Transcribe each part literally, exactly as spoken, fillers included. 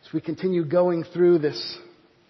As we continue going through this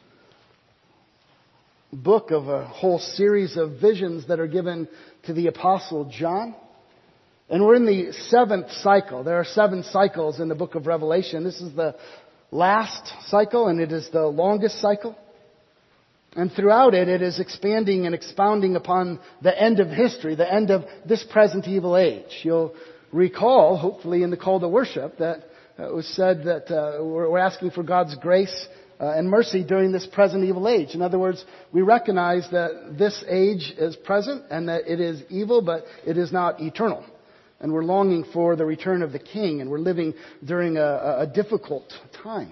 book of a whole series of visions that are given to the Apostle John. And we're in the seventh cycle. There are seven cycles in the book of Revelation. This is the last cycle, and it is the longest cycle. And throughout it, it is expanding and expounding upon the end of history, the end of this present evil age. You'll recall, hopefully in the call to worship, that it was said that uh, we're asking for God's grace uh, and mercy during this present evil age. In other words, we recognize that this age is present and that it is evil, but it is not eternal. And we're longing for the return of the King, and we're living during a, a difficult time.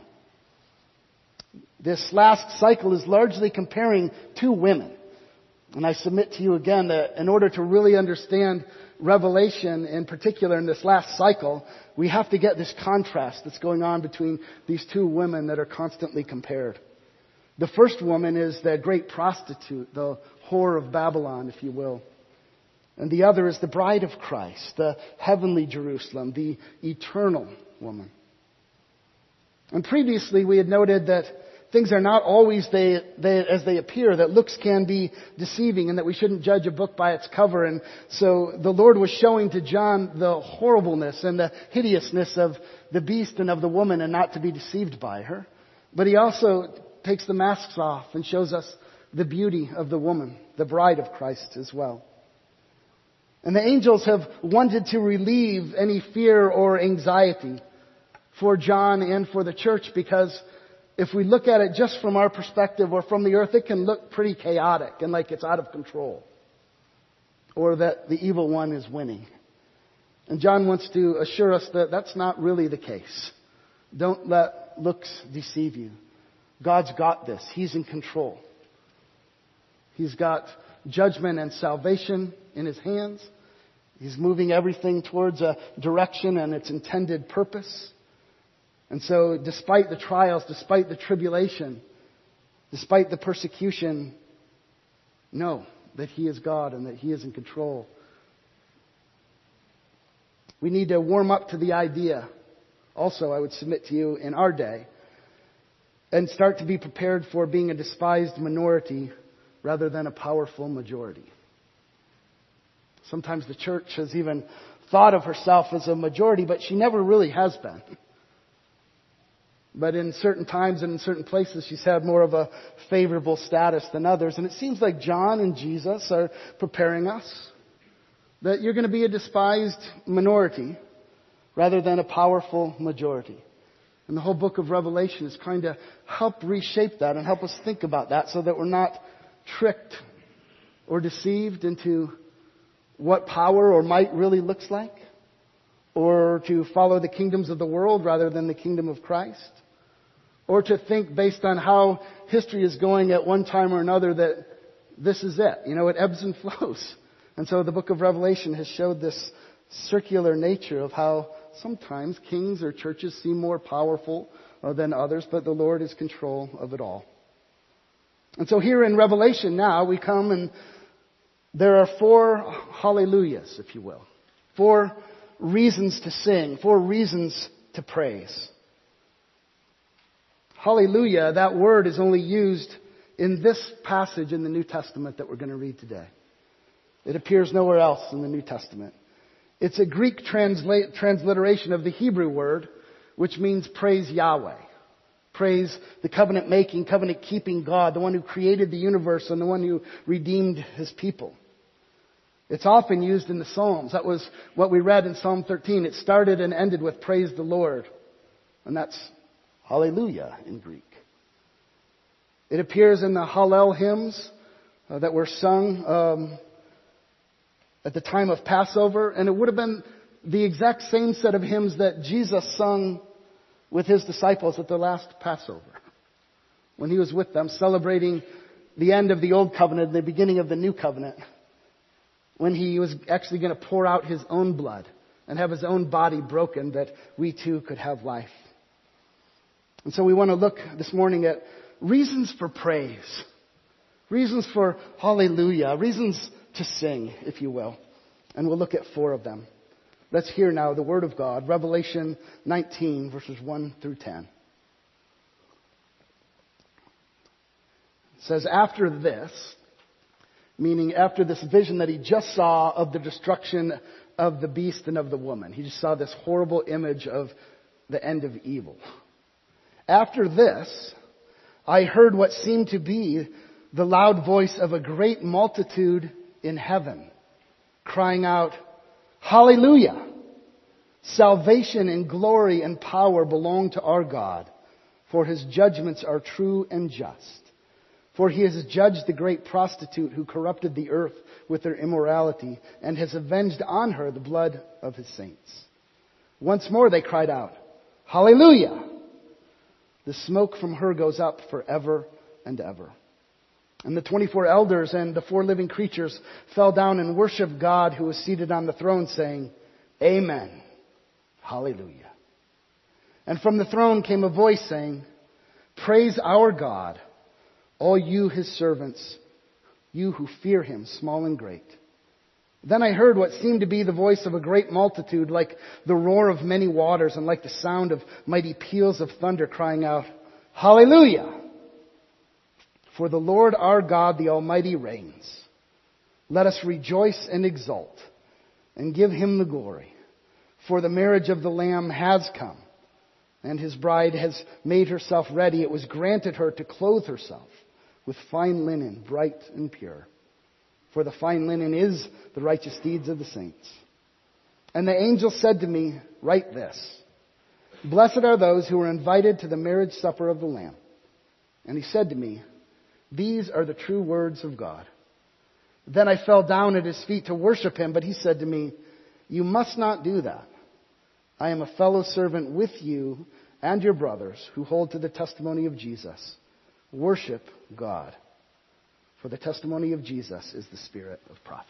This last cycle is largely comparing two women. And I submit to you again that in order to really understand Revelation, in particular in this last cycle, we have to get this contrast that's going on between these two women that are constantly compared. The first woman is the great prostitute, the whore of Babylon, if you will. And the other is the bride of Christ, the heavenly Jerusalem, the eternal woman. And previously we had noted that things are not always they, they, as they appear, that looks can be deceiving, and that we shouldn't judge a book by its cover. And so the Lord was showing to John the horribleness and the hideousness of the beast and of the woman, and not to be deceived by her. But he also takes the masks off and shows us the beauty of the woman, the bride of Christ as well. And the angels have wanted to relieve any fear or anxiety for John and for the church, because if we look at it just from our perspective or from the earth, it can look pretty chaotic and like it's out of control, or that the evil one is winning. And John wants to assure us that that's not really the case. Don't let looks deceive you. God's got this. He's in control. He's got judgment and salvation in His hands. He's moving everything towards a direction and its intended purpose. And so despite the trials, despite the tribulation, despite the persecution, know that He is God and that He is in control. We need to warm up to the idea, also I would submit to you, in our day, and start to be prepared for being a despised minority rather than a powerful majority. Sometimes the church has even thought of herself as a majority, but she never really has been. But in certain times and in certain places, she's had more of a favorable status than others. And it seems like John and Jesus are preparing us that you're going to be a despised minority rather than a powerful majority. And the whole book of Revelation is trying to help reshape that and help us think about that, so that we're not tricked or deceived into what power or might really looks like, or to follow the kingdoms of the world rather than the kingdom of Christ, or to think based on how history is going at one time or another that this is it. You know, it ebbs and flows. And so the book of Revelation has showed this circular nature of how sometimes kings or churches seem more powerful than others, but the Lord is in control of it all. And so here in Revelation now we come, and there are four hallelujahs, if you will. Four reasons to sing. Four reasons to praise. Hallelujah, that word is only used in this passage in the New Testament that we're going to read today. It appears nowhere else in the New Testament. It's a Greek translate, transliteration of the Hebrew word, which means praise Yahweh. Praise the covenant-making, covenant-keeping God, the one who created the universe and the one who redeemed His people. It's often used in the Psalms. That was what we read in Psalm thirteen. It started and ended with praise the Lord. And that's hallelujah in Greek. It appears in the Hallel hymns uh, that were sung um, at the time of Passover. And it would have been the exact same set of hymns that Jesus sung with His disciples at the last Passover, when He was with them celebrating the end of the Old Covenant and the beginning of the New Covenant, when He was actually going to pour out His own blood and have His own body broken that we too could have life. And so we want to look this morning at reasons for praise, reasons for hallelujah, reasons to sing, if you will. And we'll look at four of them. Let's hear now the Word of God, Revelation nineteen, verses one through ten. says, after this, meaning after this vision that he just saw of the destruction of the beast and of the woman. He just saw this horrible image of the end of evil. After this, I heard what seemed to be the loud voice of a great multitude in heaven, crying out, Hallelujah! Salvation and glory and power belong to our God, for his judgments are true and just. For he has judged the great prostitute who corrupted the earth with her immorality, and has avenged on her the blood of his saints. Once more they cried out, Hallelujah! The smoke from her goes up forever and ever. And the twenty-four elders and the four living creatures fell down and worshiped God who was seated on the throne, saying, Amen. Hallelujah. And from the throne came a voice saying, Praise our God, all you his servants, you who fear him, small and great. Then I heard what seemed to be the voice of a great multitude, like the roar of many waters and like the sound of mighty peals of thunder, crying out, Hallelujah! For the Lord our God, the Almighty, reigns. Let us rejoice and exult and give him the glory. For the marriage of the Lamb has come, and his bride has made herself ready. It was granted her to clothe herself with fine linen, bright and pure. For the fine linen is the righteous deeds of the saints. And the angel said to me, Write this, Blessed are those who are invited to the marriage supper of the Lamb. And he said to me, These are the true words of God. Then I fell down at his feet to worship him, but he said to me, You must not do that. I am a fellow servant with you and your brothers who hold to the testimony of Jesus. Worship God. For the testimony of Jesus is the spirit of prophecy.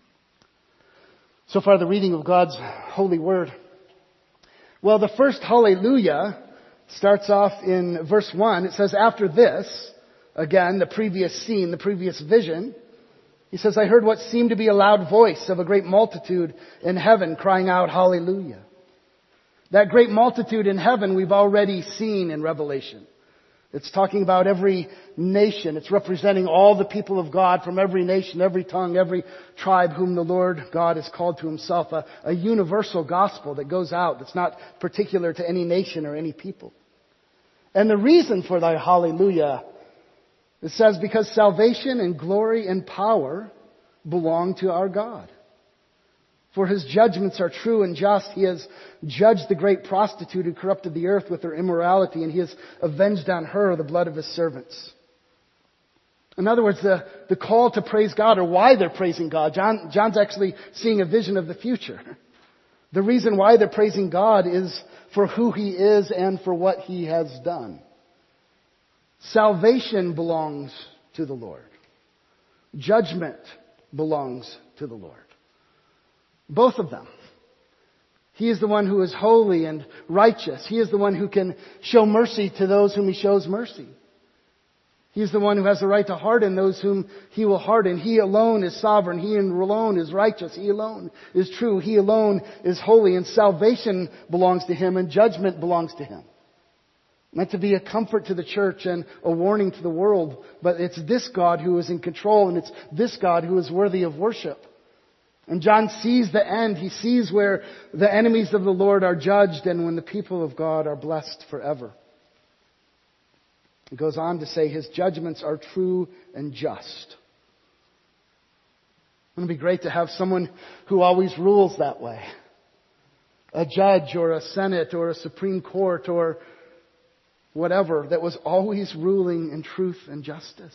So far, the reading of God's holy word. Well, the first hallelujah starts off in verse one. It says, after this, again, the previous scene, the previous vision, he says, I heard what seemed to be a loud voice of a great multitude in heaven crying out, Hallelujah. That great multitude in heaven we've already seen in Revelation. It's talking about every nation. It's representing all the people of God from every nation, every tongue, every tribe whom the Lord God has called to himself. A, a universal gospel that goes out, that's not particular to any nation or any people. And the reason for thy hallelujah, it says, because salvation and glory and power belong to our God. For his judgments are true and just. He has judged the great prostitute who corrupted the earth with her immorality, and he has avenged on her the blood of his servants. In other words, the, the call to praise God, or why they're praising God. John, John's actually seeing a vision of the future. The reason why they're praising God is for who he is and for what he has done. Salvation belongs to the Lord. Judgment belongs to the Lord. Both of them. He is the one who is holy and righteous. He is the one who can show mercy to those whom he shows mercy. He is the one who has the right to harden those whom he will harden. He alone is sovereign. He alone is righteous. He alone is true. He alone is holy. And salvation belongs to him, and judgment belongs to him. Meant to be a comfort to the church and a warning to the world. But it's this God who is in control, and it's this God who is worthy of worship. And John sees the end. He sees where the enemies of the Lord are judged and when the people of God are blessed forever. He goes on to say his judgments are true and just. It would be great to have someone who always rules that way. A judge or a senate or a Supreme Court or whatever that was always ruling in truth and justice.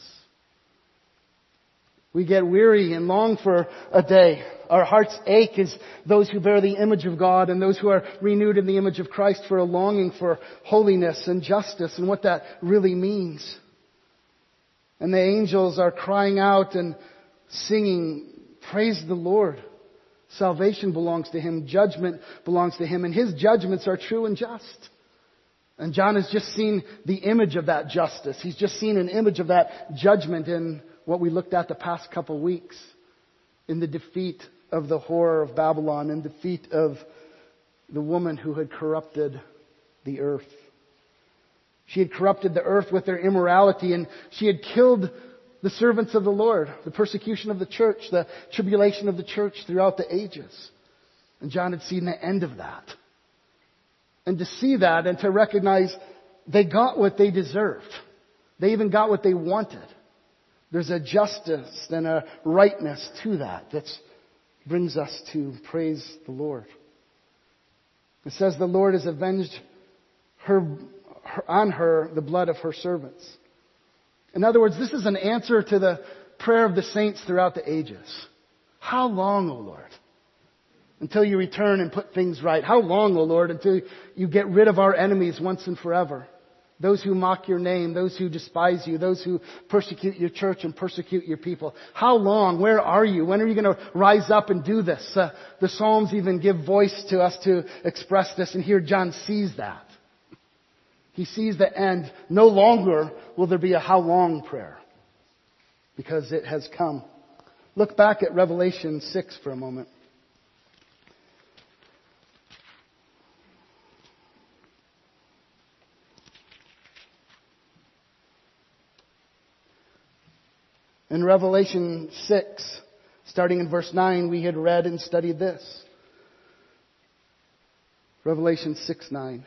We get weary and long for a day. Our hearts ache as those who bear the image of God and those who are renewed in the image of Christ for a longing for holiness and justice and what that really means. And the angels are crying out and singing, praise the Lord. Salvation belongs to him. Judgment belongs to him. And his judgments are true and just. And John has just seen the image of that justice. He's just seen an image of that judgment in what we looked at the past couple weeks, in the defeat of the horror of Babylon, in defeat of the woman who had corrupted the earth. She had corrupted the earth with their immorality, and she had killed the servants of the Lord, the persecution of the church, the tribulation of the church throughout the ages. And John had seen the end of that. And to see that and to recognize they got what they deserved. They even got what they wanted. There's a justice and a rightness to that that brings us to praise the Lord. It says the Lord has avenged her, her on her the blood of her servants. In other words, this is an answer to the prayer of the saints throughout the ages. How long, O Lord, until you return and put things right? How long, O Lord, until you get rid of our enemies once and forever? Those who mock your name, those who despise you, those who persecute your church and persecute your people. How long? Where are you? When are you going to rise up and do this? Uh, the Psalms even give voice to us to express this, and here John sees that. He sees the end. No longer will there be a how long prayer, because it has come. Look back at Revelation six for a moment. In Revelation six, starting in verse nine, we had read and studied this. Revelation six nine.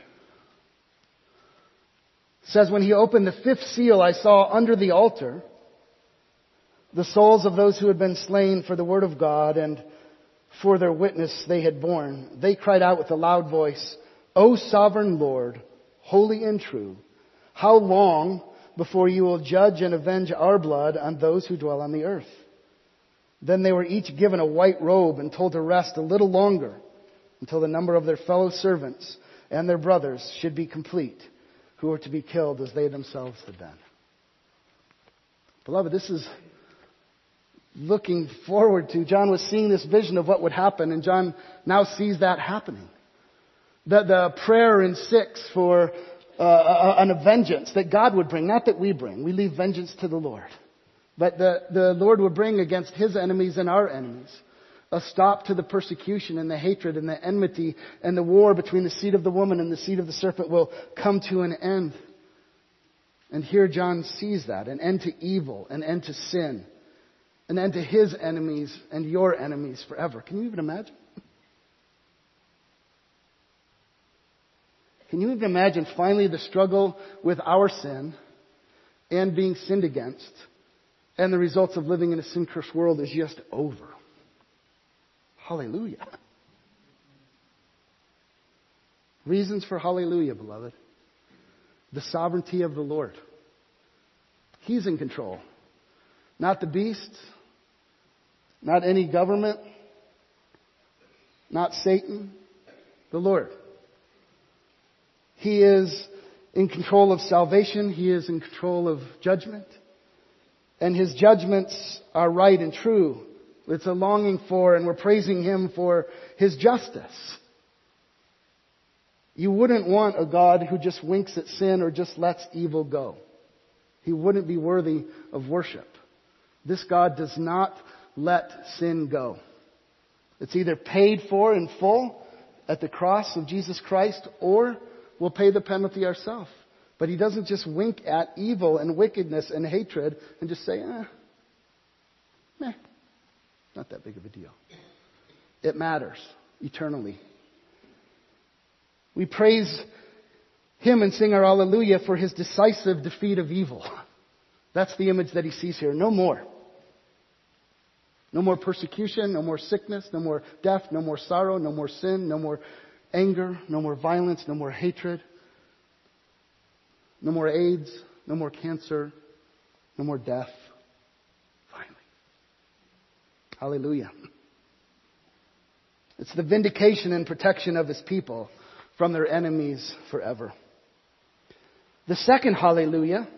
It says, when he opened the fifth seal, I saw under the altar the souls of those who had been slain for the word of God and for their witness they had borne. They cried out with a loud voice, O sovereign Lord, holy and true, how long before you will judge and avenge our blood on those who dwell on the earth? Then they were each given a white robe and told to rest a little longer until the number of their fellow servants and their brothers should be complete, who were to be killed as they themselves had been. Beloved, this is looking forward to. John was seeing this vision of what would happen, and John now sees that happening. The, the prayer in six for uh, an a vengeance that God would bring, not that we bring. We leave vengeance to the Lord. But the, the Lord would bring against His enemies and our enemies a stop to the persecution and the hatred and the enmity, and the war between the seed of the woman and the seed of the serpent will come to an end. And here John sees that, an end to evil, an end to sin, an end to his enemies and your enemies forever. Can you even imagine? Can you even imagine finally the struggle with our sin and being sinned against, and the results of living in a sin-cursed world is just over? Hallelujah. Reasons for hallelujah, beloved. The sovereignty of the Lord. He's in control. Not the beast. Not any government. Not Satan. The Lord. He is in control of salvation. He is in control of judgment. And His judgments are right and true. It's a longing for, and we're praising Him for His justice. You wouldn't want a God who just winks at sin or just lets evil go. He wouldn't be worthy of worship. This God does not let sin go. It's either paid for in full at the cross of Jesus Christ, or we'll pay the penalty ourselves. But He doesn't just wink at evil and wickedness and hatred and just say, eh, meh. Not that big of a deal. It matters eternally. We praise Him and sing our hallelujah for His decisive defeat of evil. That's the image that He sees here. No more. No more persecution, no more sickness, no more death, no more sorrow, no more sin, no more anger, no more violence, no more hatred, no more AIDS, no more cancer, no more death. Hallelujah. It's the vindication and protection of His people from their enemies forever. The second hallelujah,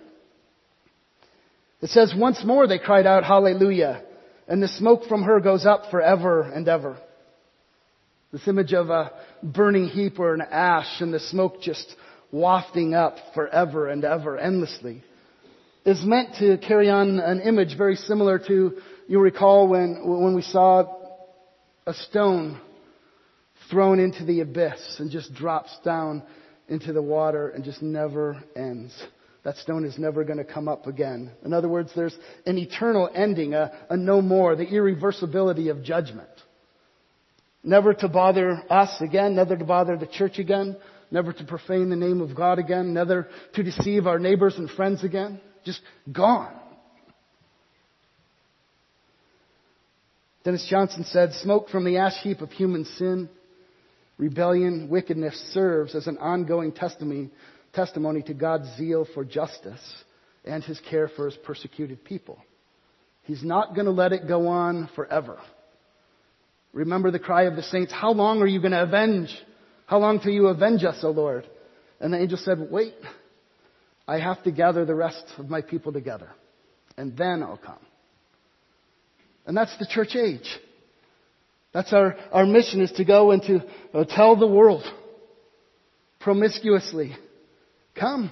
it says, once more they cried out hallelujah, and the smoke from her goes up forever and ever. This image of a burning heap or an ash and the smoke just wafting up forever and ever, endlessly, is meant to carry on an image very similar to, you recall when, when we saw a stone thrown into the abyss and just drops down into the water and just never ends. That stone is never going to come up again. In other words, there's an eternal ending, a, a no more, the irreversibility of judgment. Never to bother us again, never to bother the church again, never to profane the name of God again, never to deceive our neighbors and friends again. Just gone. Dennis Johnson said, smoke from the ash heap of human sin, rebellion, wickedness serves as an ongoing testimony testimony to God's zeal for justice and His care for His persecuted people. He's not going to let it go on forever. Remember the cry of the saints, how long are you going to avenge? How long till you avenge us, O Lord? And the angel said, wait, I have to gather the rest of my people together, and then I'll come. And that's the church age. That's our, our mission, is to go and to uh, tell the world promiscuously, come.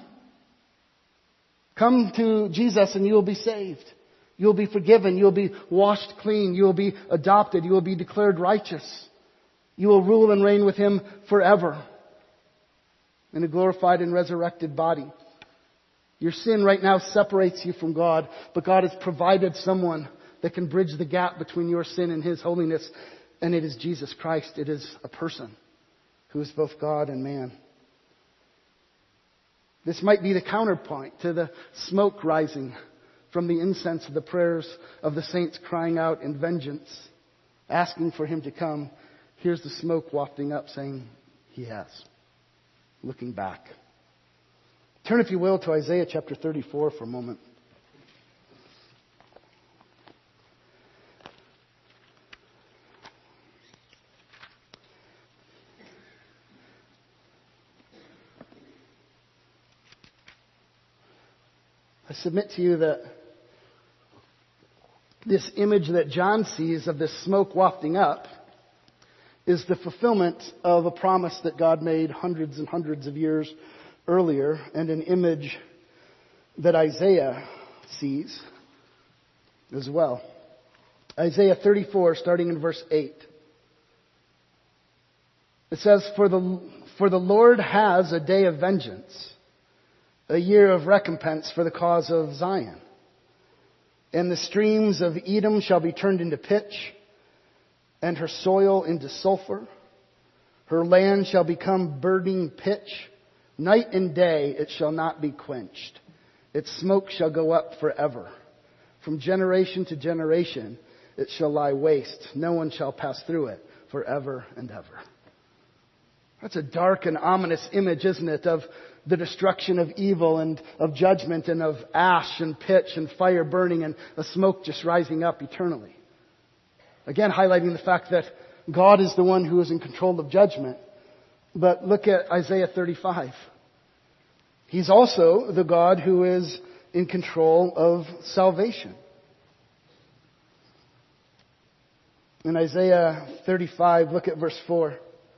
Come to Jesus and you will be saved. You will be forgiven. You will be washed clean. You will be adopted. You will be declared righteous. You will rule and reign with Him forever in a glorified and resurrected body. Your sin right now separates you from God, but God has provided someone that can bridge the gap between your sin and His holiness, and it is Jesus Christ. It is a person who is both God and man. This might be the counterpoint to the smoke rising from the incense of the prayers of the saints crying out in vengeance, asking for Him to come. Here's the smoke wafting up saying, He has. Looking back. Turn, if you will, to Isaiah chapter thirty-four for a moment. I submit to you that this image that John sees of this smoke wafting up is the fulfillment of a promise that God made hundreds and hundreds of years earlier, and an image that Isaiah sees as well. Isaiah thirty-four, starting in verse eight. It says, For the, for the Lord has a day of vengeance, a year of recompense for the cause of Zion. And the streams of Edom shall be turned into pitch, and her soil into sulfur. Her land shall become burning pitch. Night and day it shall not be quenched. Its smoke shall go up forever. From generation to generation it shall lie waste. No one shall pass through it forever and ever. That's a dark and ominous image, isn't it, of the destruction of evil and of judgment and of ash and pitch and fire burning and the smoke just rising up eternally. Again, highlighting the fact that God is the one who is in control of judgment. But look at Isaiah thirty-five. He's also the God who is in control of salvation. In Isaiah thirty-five, look at verse four.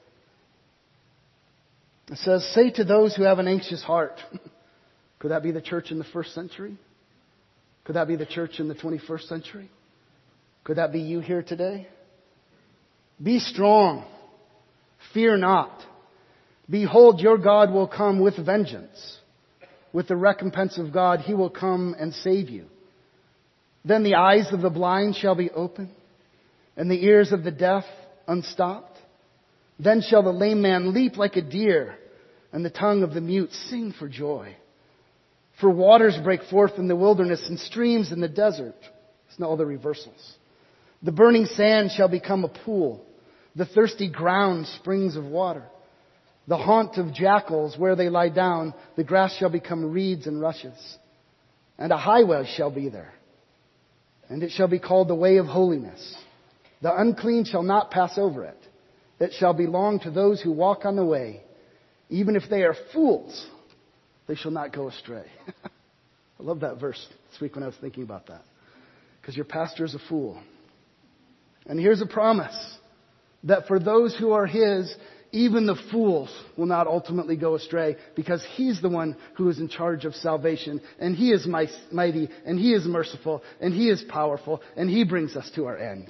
It says, say to those who have an anxious heart. Could that be the church in the first century? Could that be the church in the twenty-first century? Could that be you here today? Be strong. Fear not. Behold, your God will come with vengeance. With the recompense of God, He will come and save you. Then the eyes of the blind shall be opened, and the ears of the deaf unstopped. Then shall the lame man leap like a deer, and the tongue of the mute sing for joy. For waters break forth in the wilderness and streams in the desert. It's not all the reversals. The burning sand shall become a pool, the thirsty ground springs of water. The haunt of jackals where they lie down, the grass shall become reeds and rushes. And a highway shall be there, and it shall be called the way of holiness. The unclean shall not pass over it. It shall belong to those who walk on the way. Even if they are fools, they shall not go astray. I love that verse this week when I was thinking about that. Because your pastor is a fool. And here's a promise that for those who are His, even the fools will not ultimately go astray, because He's the one who is in charge of salvation, and He is mighty, and He is merciful, and He is powerful, and He brings us to our end.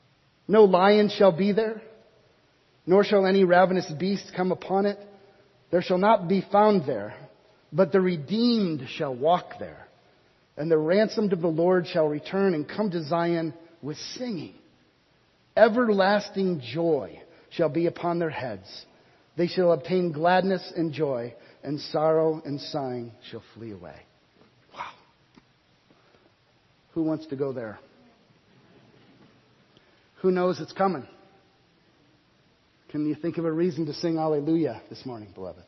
No lion shall be there, nor shall any ravenous beast come upon it. there shall not be found there, but the redeemed shall walk there. And the ransomed of the Lord shall return and come to Zion with singing. Everlasting joy shall be upon their heads. They shall obtain gladness and joy, and sorrow and sighing shall flee away. Wow. Who wants to go there? Who knows it's coming? Can you think of a reason to sing Alleluia this morning, beloved?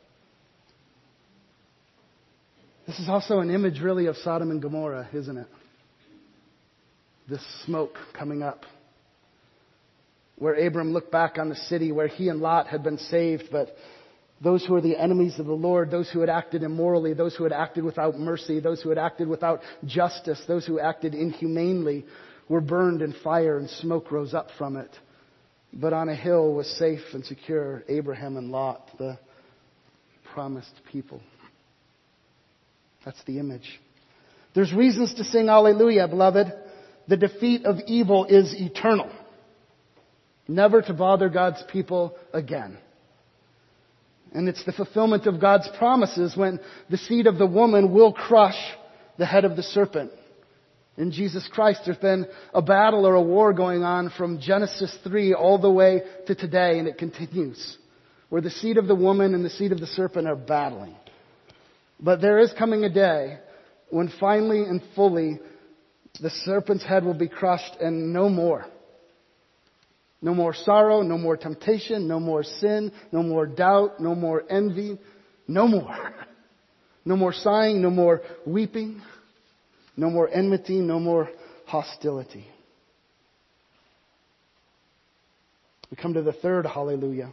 This is also an image really of Sodom and Gomorrah, isn't it? This smoke coming up. Where Abram looked back on the city where he and Lot had been saved, but those who were the enemies of the Lord, those who had acted immorally, those who had acted without mercy, those who had acted without justice, those who acted inhumanely, were burned in fire and smoke rose up from it. But on a hill was safe and secure Abraham and Lot, the promised people. That's the image. There's reasons to sing Alleluia, beloved. The defeat of evil is eternal. Never to bother God's people again. And it's the fulfillment of God's promises when the seed of the woman will crush the head of the serpent. In Jesus Christ, there's been a battle or a war going on from Genesis three all the way to today, and it continues. Where the seed of the woman and the seed of the serpent are battling. But there is coming a day when finally and fully the serpent's head will be crushed and no more. No more sorrow, no more temptation, no more sin, no more doubt, no more envy, no more. No more sighing, no more weeping, no more enmity, no more hostility. We come to the third hallelujah.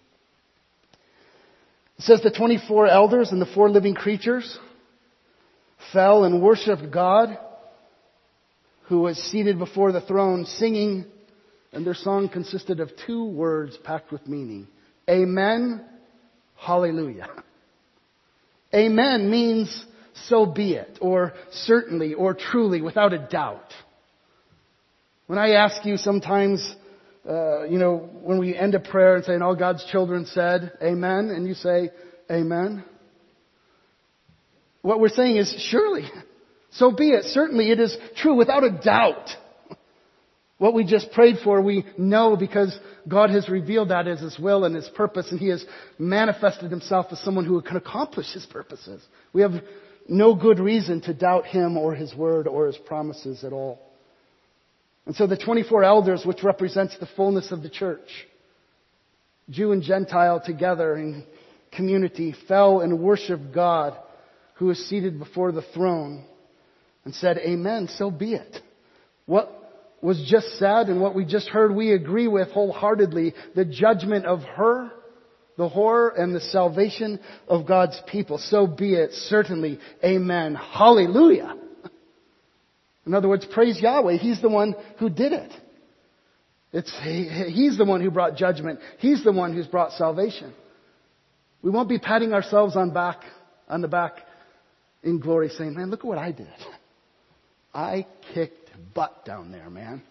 It says the twenty-four elders and the four living creatures fell and worshipped God who was seated before the throne singing, and their song consisted of two words packed with meaning. Amen, hallelujah. Amen means so be it, or certainly, or truly, without a doubt. When I ask you sometimes, uh, you know, when we end a prayer and say, and all God's children said, amen, and you say, amen. What we're saying is, surely, so be it, certainly it is true, without a doubt. What we just prayed for, we know because God has revealed that as His will and His purpose, and He has manifested Himself as someone who can accomplish His purposes. We have no good reason to doubt Him or His word or His promises at all. And so the twenty-four elders, which represents the fullness of the church, Jew and Gentile together in community, fell and worshiped God who is seated before the throne and said, amen, so be it. What was just said and what we just heard, we agree with wholeheartedly. The judgment of her, the horror and the salvation of God's people. So be it, certainly. Amen. Hallelujah. In other words, praise Yahweh. He's the one who did it. It's, he, he's the one who brought judgment. He's the one who's brought salvation. We won't be patting ourselves on back, on the back in glory saying, man, look at what I did. I kicked butt down there, man.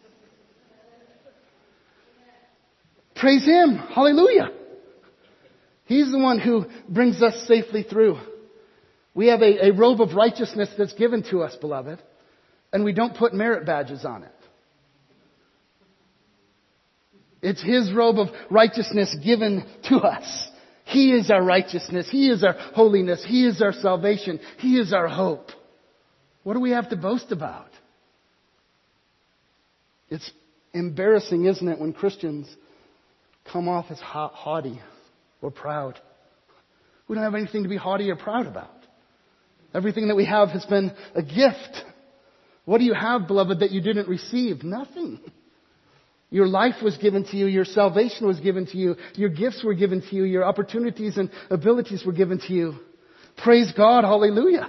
Praise Him. Hallelujah. He's the one who brings us safely through. We have a, a robe of righteousness that's given to us, beloved. And we don't put merit badges on it. It's His robe of righteousness given to us. He is our righteousness. He is our holiness. He is our salvation. He is our hope. What do we have to boast about? It's embarrassing, isn't it, when Christians come off as haughty or proud. We don't have anything to be haughty or proud about. Everything that we have has been a gift. What do you have, beloved, that you didn't receive? Nothing. Your life was given to you. Your salvation was given to you. Your gifts were given to you. Your opportunities and abilities were given to you. Praise God. Hallelujah.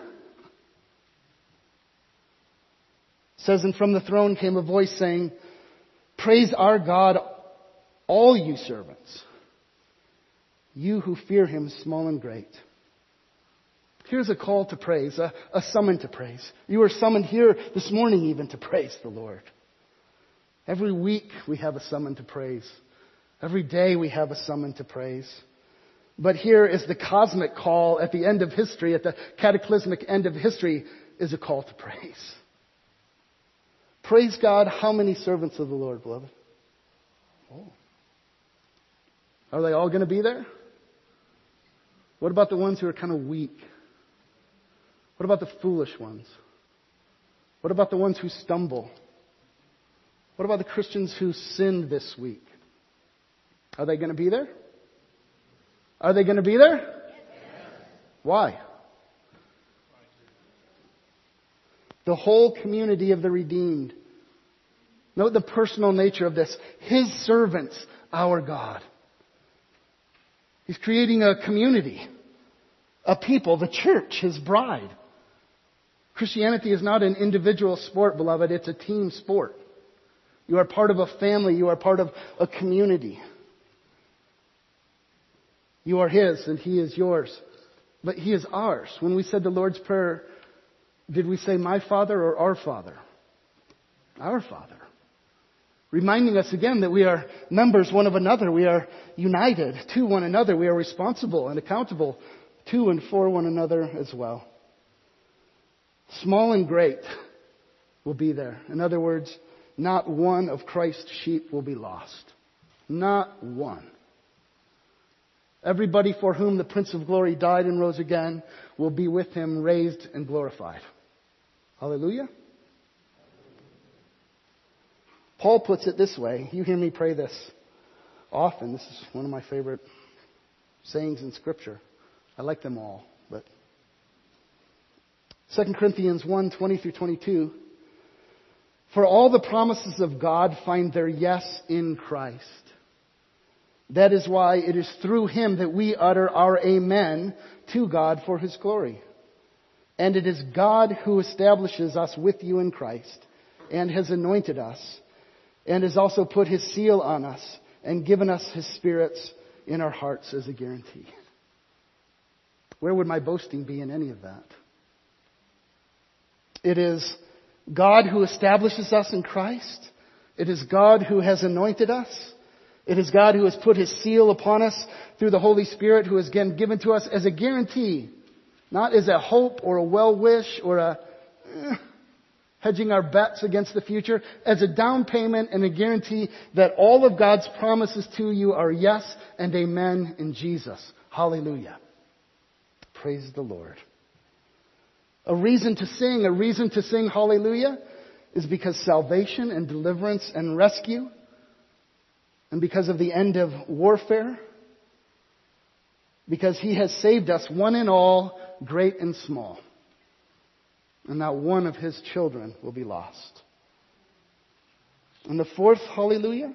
It says, and from the throne came a voice saying, praise our God, all you servants, you who fear Him, small and great. Here's a call to praise, a, a summon to praise. You are summoned here this morning even to praise the Lord. Every week we have a summon to praise. Every day we have a summon to praise. But here is the cosmic call at the end of history, at the cataclysmic end of history, is a call to praise. Praise God. How many servants of the Lord, beloved? Oh. Are they all going to be there? What about the ones who are kind of weak? What about the foolish ones? What about the ones who stumble? What about the Christians who sinned this week? Are they going to be there? Are they going to be there? Yes. Why? The whole community of the redeemed. Note the personal nature of this. His servants, our God. He's creating a community, a people, the church, His bride. Christianity is not an individual sport, beloved. It's a team sport. You are part of a family. You are part of a community. You are His and He is yours. But He is ours. When we said the Lord's Prayer, did we say my Father or our Father? Our Father. Reminding us again that we are members one of another. We are united to one another. We are responsible and accountable to and for one another as well. Small and great will be there. In other words, not one of Christ's sheep will be lost. Not one. Everybody for whom the Prince of Glory died and rose again will be with Him, raised and glorified. Hallelujah. Paul puts it this way. You hear me pray this often. This is one of my favorite sayings in Scripture. I like them all, but Second Corinthians one, twenty through twenty-two. For all the promises of God find their yes in Christ. That is why it is through Him that we utter our amen to God for His glory. And it is God who establishes us with you in Christ and has anointed us and has also put His seal on us and given us His spirits in our hearts as a guarantee. Where would my boasting be in any of that? It is God who establishes us in Christ. It is God who has anointed us. It is God who has put His seal upon us through the Holy Spirit, who has again given to us as a guarantee, not as a hope or a well wish or a eh, hedging our bets against the future, as a down payment and a guarantee that all of God's promises to you are yes and amen in Jesus. Hallelujah. Praise the Lord. A reason to sing, a reason to sing hallelujah is because salvation and deliverance and rescue, and because of the end of warfare, because He has saved us, one and all, great and small. And not one of His children will be lost. And the fourth hallelujah,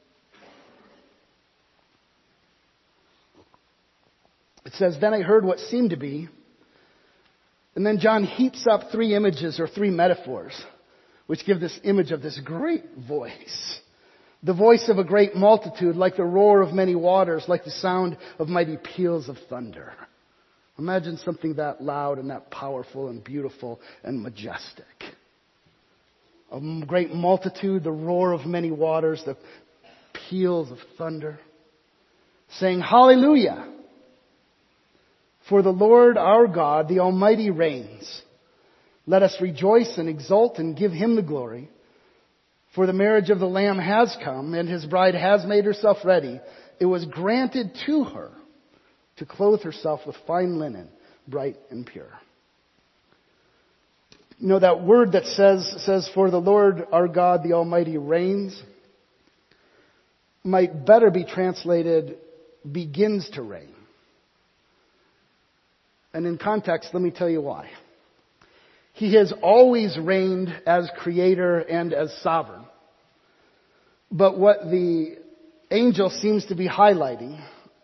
it says, then I heard what seemed to be. And then John heaps up three images or three metaphors, which give this image of this great voice. The voice of a great multitude, like the roar of many waters, like the sound of mighty peals of thunder. Imagine something that loud and that powerful and beautiful and majestic. A great multitude, the roar of many waters, the peals of thunder. Saying, hallelujah! For the Lord our God, the Almighty, reigns. Let us rejoice and exult and give Him the glory. For the marriage of the Lamb has come, and His bride has made herself ready. It was granted to her to clothe herself with fine linen, bright and pure. You know, that word that says, says, for the Lord our God, the Almighty, reigns, might better be translated, begins to reign. And in context, let me tell you why. He has always reigned as creator and as sovereign. But what the angel seems to be highlighting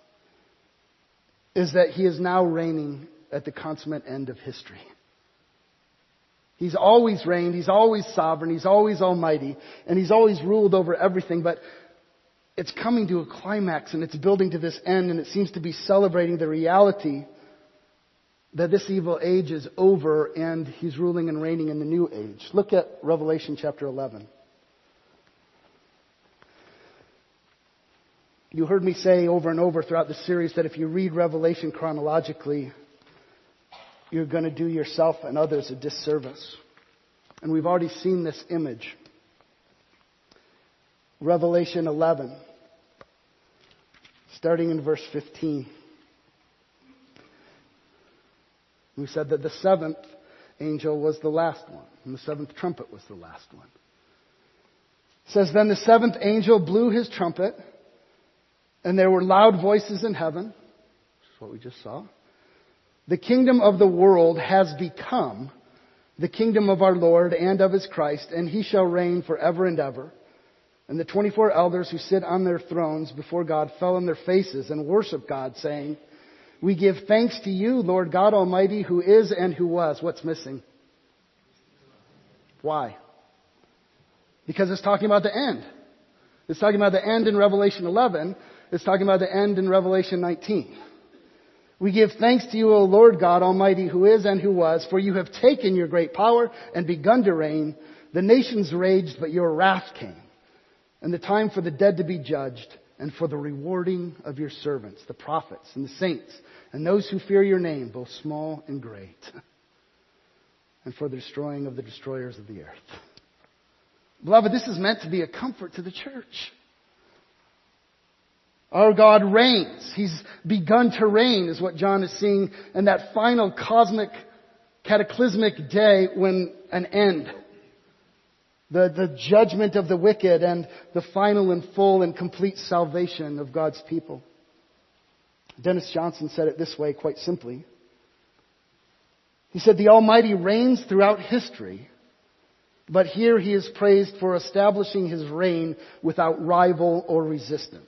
is that He is now reigning at the consummate end of history. He's always reigned, He's always sovereign, He's always almighty, and He's always ruled over everything. But it's coming to a climax and it's building to this end, and it seems to be celebrating the reality that this evil age is over and He's ruling and reigning in the new age. Look at Revelation chapter eleven. You heard me say over and over throughout the series that if you read Revelation chronologically, you're going to do yourself and others a disservice. And we've already seen this image. Revelation eleven, starting in verse fifteen. We said that the seventh angel was the last one, and the seventh trumpet was the last one. It says, then the seventh angel blew his trumpet, and there were loud voices in heaven. That's what we just saw. The kingdom of the world has become the kingdom of our Lord and of his Christ, and he shall reign forever and ever. And the twenty-four elders who sit on their thrones before God fell on their faces and worshiped God, saying, we give thanks to you, Lord God Almighty, who is and who was. What's missing? Why? Because it's talking about the end. It's talking about the end in Revelation eleven. It's talking about the end in Revelation nineteen. We give thanks to you, O Lord God Almighty, who is and who was, for you have taken your great power and begun to reign. The nations raged, but your wrath came. And the time for the dead to be judged, and for the rewarding of your servants, the prophets and the saints, and those who fear your name, both small and great, and for the destroying of the destroyers of the earth. Beloved, this is meant to be a comfort to the church. Our God reigns. He's begun to reign, is what John is seeing in that final cosmic, cataclysmic day when an end. The, the judgment of the wicked and the final and full and complete salvation of God's people. Dennis Johnson said it this way quite simply. He said, the Almighty reigns throughout history, but here he is praised for establishing his reign without rival or resistance.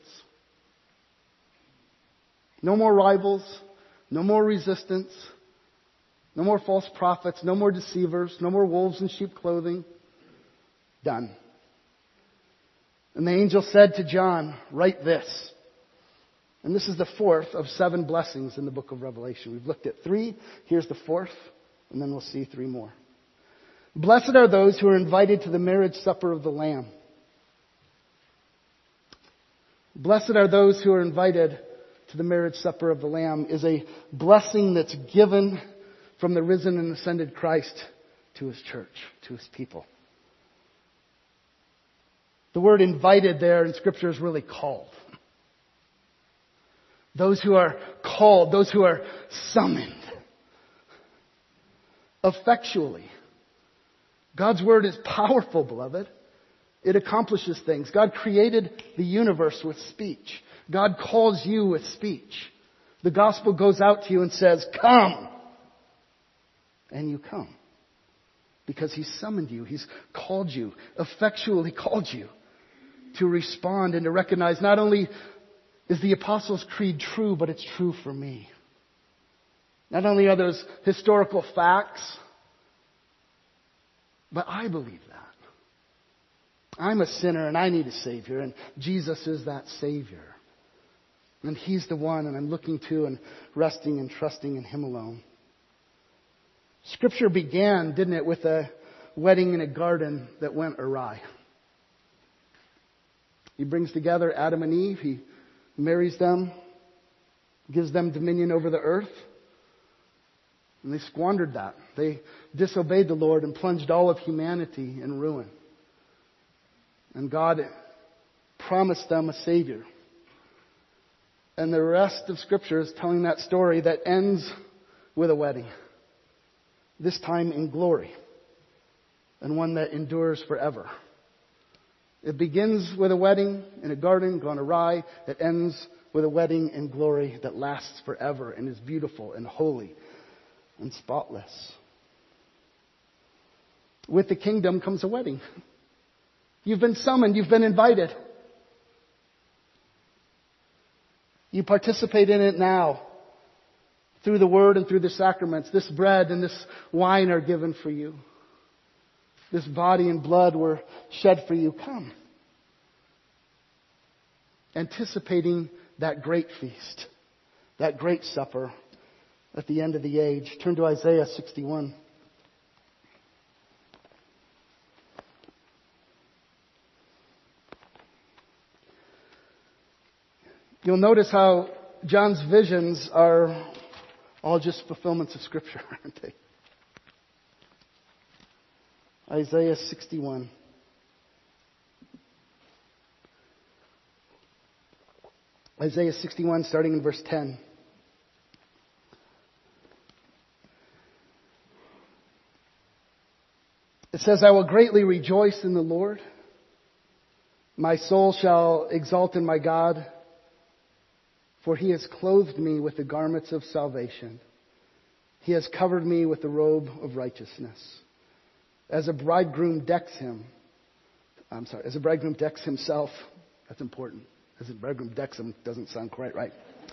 No more rivals, no more resistance, no more false prophets, no more deceivers, no more wolves in sheep clothing. Done. And the angel said to John, write this. And this is the fourth of seven blessings in the book of Revelation. We've looked at three. Here's the fourth. And then we'll see three more. Blessed are those who are invited to the marriage supper of the Lamb. Blessed are those who are invited to the marriage supper of the Lamb is a blessing that's given from the risen and ascended Christ to his church, to his people. The word invited there in Scripture is really called. Those who are called, those who are summoned. Effectually. God's word is powerful, beloved. It accomplishes things. God created the universe with speech. God calls you with speech. The gospel goes out to you and says, come. And you come. Because he's summoned you. He's called you. Effectually called you. To respond and to recognize not only is the Apostles' Creed true, but it's true for me. Not only are those historical facts, but I believe that. I'm a sinner and I need a Savior, and Jesus is that Savior. And he's the one, and I'm looking to and resting and trusting in him alone. Scripture began, didn't it, with a wedding in a garden that went awry. He brings together Adam and Eve. He marries them, gives them dominion over the earth. And they squandered that. They disobeyed the Lord and plunged all of humanity in ruin. And God promised them a Savior. And the rest of Scripture is telling that story that ends with a wedding. This time in glory. And one that endures forever. It begins with a wedding in a garden gone awry. It ends with a wedding in glory that lasts forever and is beautiful and holy and spotless. With the kingdom comes a wedding. You've been summoned. You've been invited. You participate in it now. Through the word and through the sacraments. This bread and this wine are given for you. This body and blood were shed for you. Come. Anticipating that great feast. That great supper at the end of the age. Turn to Isaiah sixty-one. You'll notice how John's visions are all just fulfillments of Scripture, aren't they? Isaiah sixty-one. Isaiah sixty-one, starting in verse ten. It says, I will greatly rejoice in the Lord. My soul shall exult in my God, for he has clothed me with the garments of salvation. He has covered me with the robe of righteousness. As a bridegroom decks him, I'm sorry, as a bridegroom decks himself, that's important. As a bridegroom decks him doesn't sound quite right.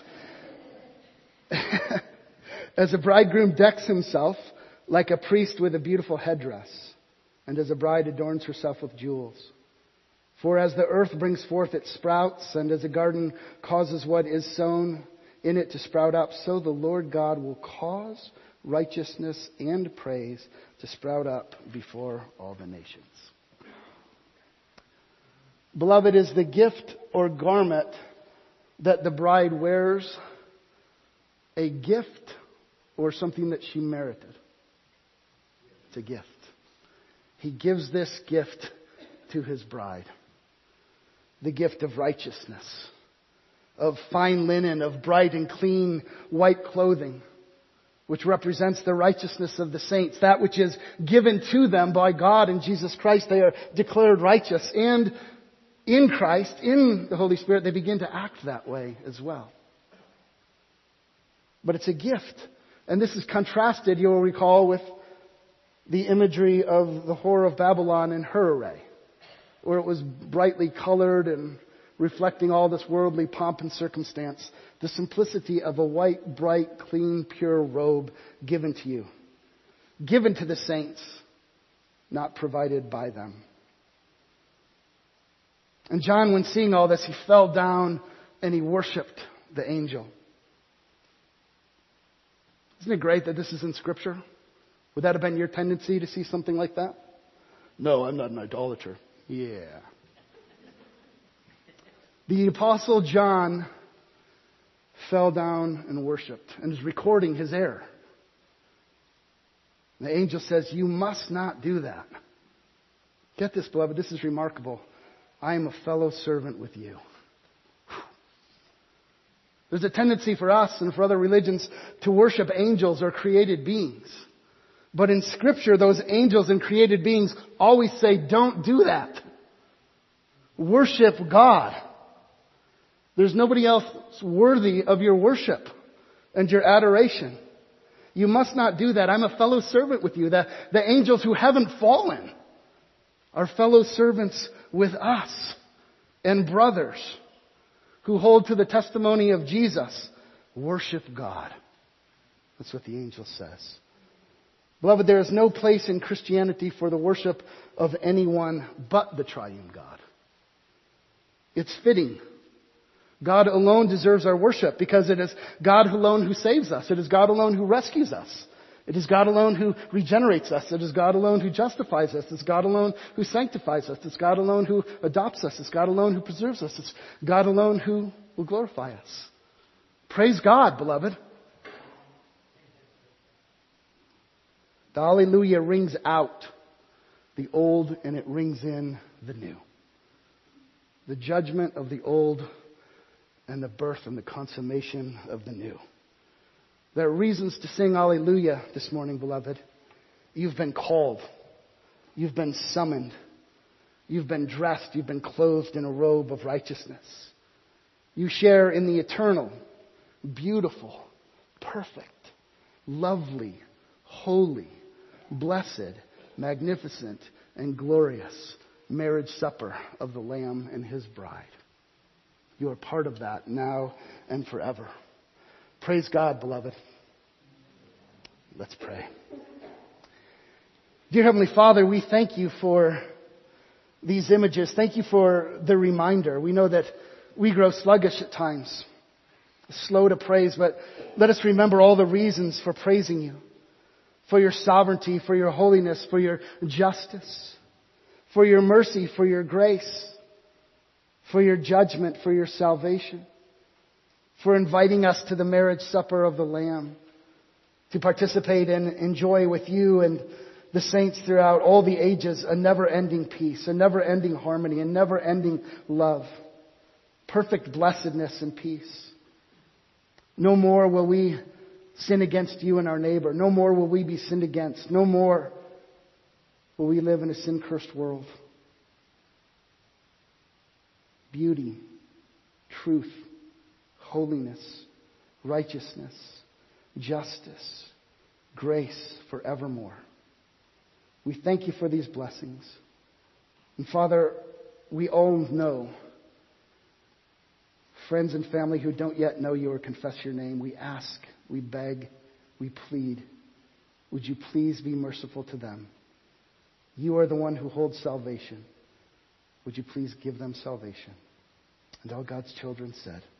As a bridegroom decks himself like a priest with a beautiful headdress, and as a bride adorns herself with jewels. For as the earth brings forth its sprouts, and as a garden causes what is sown in it to sprout up, so the Lord God will cause righteousness and praise to sprout up before all the nations. Beloved, is the gift or garment that the bride wears a gift or something that she merited? It's a gift. He gives this gift to his bride. The gift of righteousness, of fine linen, of bright and clean white clothing, which represents the righteousness of the saints, that which is given to them by God in Jesus Christ. They are declared righteous, and in Christ, in the Holy Spirit, they begin to act that way as well. But it's a gift. And this is contrasted, you'll recall, with the imagery of the whore of Babylon in her array, where it was brightly colored and reflecting all this worldly pomp and circumstance. The simplicity of a white, bright, clean, pure robe given to you. Given to the saints, not provided by them. And John, when seeing all this, he fell down and he worshipped the angel. Isn't it great that this is in Scripture? Would that have been your tendency to see something like that? No, I'm not an idolater. Yeah. The Apostle John fell down and worshipped and is recording his error. The angel says, you must not do that. Get this, beloved, this is remarkable. I am a fellow servant with you. There's a tendency for us and for other religions to worship angels or created beings. But in Scripture, those angels and created beings always say, don't do that. Worship God. There's nobody else worthy of your worship and your adoration. You must not do that. I'm a fellow servant with you. The, the angels who haven't fallen are fellow servants with us and brothers who hold to the testimony of Jesus. Worship God. That's what the angel says. Beloved, there is no place in Christianity for the worship of anyone but the triune God. It's fitting. God alone deserves our worship because it is God alone who saves us. It is God alone who rescues us. It is God alone who regenerates us. It is God alone who justifies us. It's God alone who sanctifies us. It's God alone who adopts us. It's God alone who preserves us. It's God alone who will glorify us. Praise God, beloved. The Alleluia rings out the old and it rings in the new. The judgment of the old and the birth and the consummation of the new. There are reasons to sing Alleluia this morning, beloved. You've been called. You've been summoned. You've been dressed. You've been clothed in a robe of righteousness. You share in the eternal, beautiful, perfect, lovely, holy, blessed, magnificent, and glorious marriage supper of the Lamb and His bride. You are part of that now and forever. Praise God, beloved. Let's pray. Dear Heavenly Father, we thank you for these images. Thank you for the reminder. We know that we grow sluggish at times, slow to praise, but let us remember all the reasons for praising you. For your sovereignty, for your holiness, for your justice, for your mercy, for your grace, for your judgment, for your salvation. for inviting us to the marriage supper of the Lamb, to participate and enjoy with you and the saints throughout all the ages a never-ending peace, a never-ending harmony, a never-ending love, perfect blessedness and peace. No more will we sin against you and our neighbor. No more will we be sinned against. No more will we live in a sin-cursed world. Beauty, truth, holiness, righteousness, justice, grace forevermore. We thank you for these blessings. And Father, we all know friends and family who don't yet know you or confess your name. We ask, we beg, we plead. Would you please be merciful to them? You are the one who holds salvation. Would you please give them salvation? And all God's children said,